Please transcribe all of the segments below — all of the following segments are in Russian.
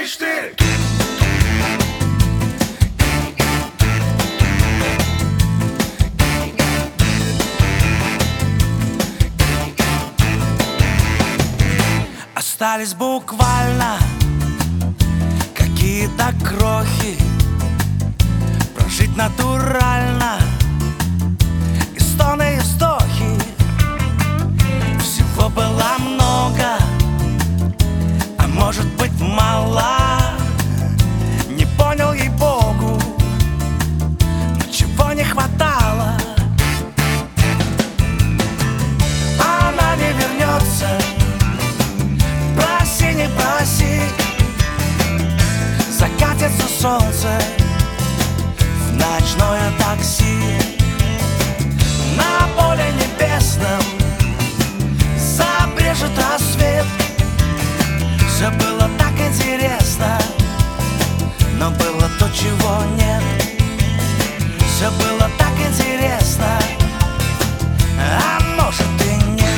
3-4. Остались буквально какие-то крохи, прожить натурально и стоны, и вздохи. Всего было много, а может быть мало. Не понял, ей-богу, но чего не хватало. Она не вернется, проси, не проси. Закатится солнце в ночное такси. На поле небесном забрежет рассвет. Все было так интересно, но было то, чего нет. Все было так интересно, а может и нет.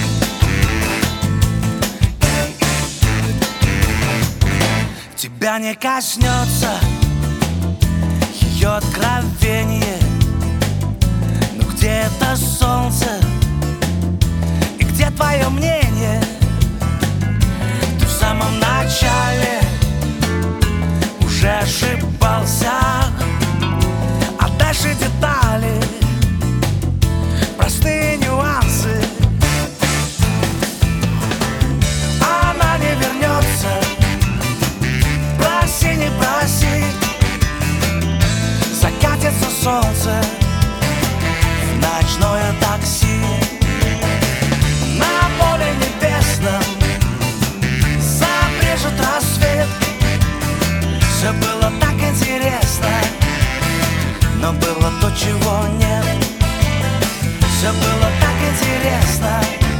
Тебя не коснется ее откровение. Но где это солнце и где твое мнение? Ты в самом начале уже ошибался, а дальше детали, простые нюансы. Она не вернется, проси, не проси. Закатится солнце в ночное такси. На поле небесном забрежет рассвет. Все было так интересно, но было то, чего нет. Все было так интересно,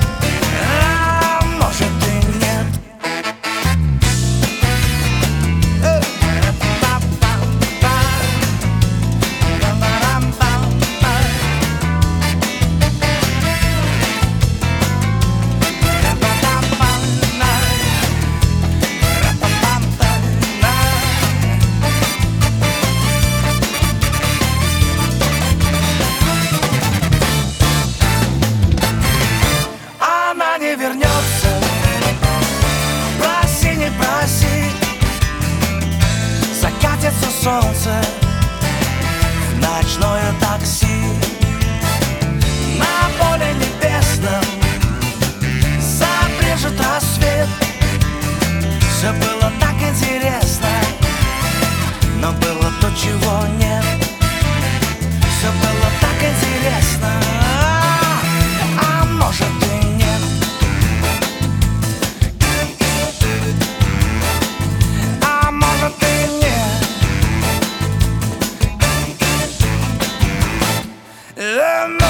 а может и нет. Она не вернется, проси, не проси. Закатится солнце в ночное такси. На поле небесном забрежет рассвет. Все было так интересно, но было то, чего нет. Все было так интересно, а может и нет. А может и нет.